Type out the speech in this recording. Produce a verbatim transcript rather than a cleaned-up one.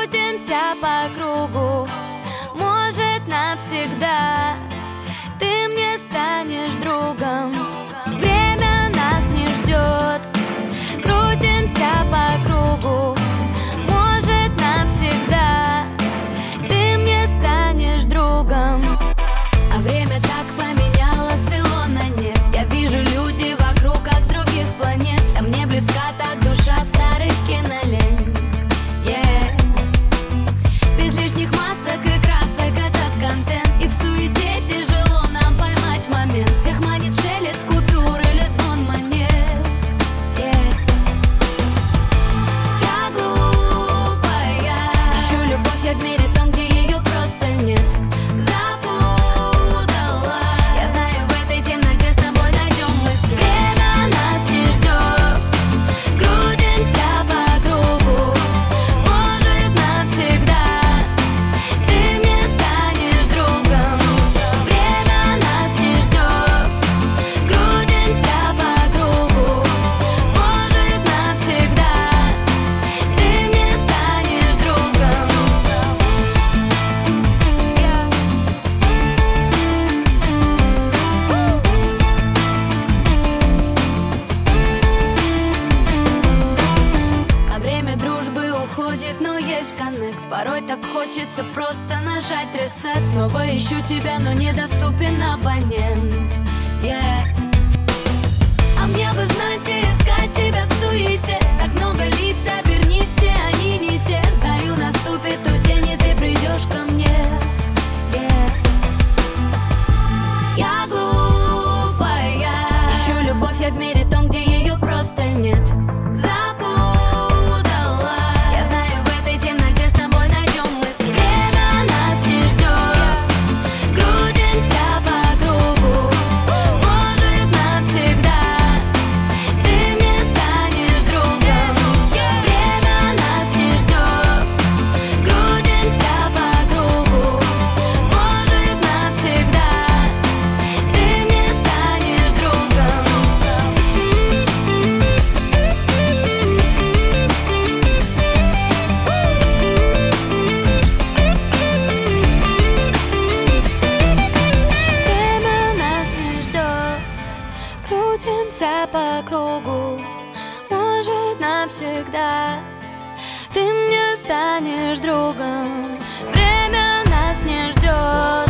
крутимся по кругу. Может, навсегда ты мне станешь другом. Время нас не ждет, крутимся по кругу. Может, навсегда ты мне станешь другом. А время так поменяло, свело на нет. Я вижу люди вокруг, как с других планет. А мне близка та душа старых кинолент. Yeah. Без лишних масок и красок этот контент. И в суете тяжело нам поймать момент. Всех манит шелест купюр или звон монет. Yeah. Я глупая, ищу любовь я в мире том, где ее просто нет. Но есть коннект. Порой так хочется просто нажать ресет. Снова ищу тебя, но недоступен абонент. Yeah. А мне бы знать и искать тебя в суете. Так много лиц, обернись, все они не те. Знаю, наступит тот день, и ты придешь ко мне. Yeah. Я глупая, ищу любовь я в мире том, где ее просто нет. Крутимся по кругу, может, навсегда ты мне станешь другом. Время нас не ждет.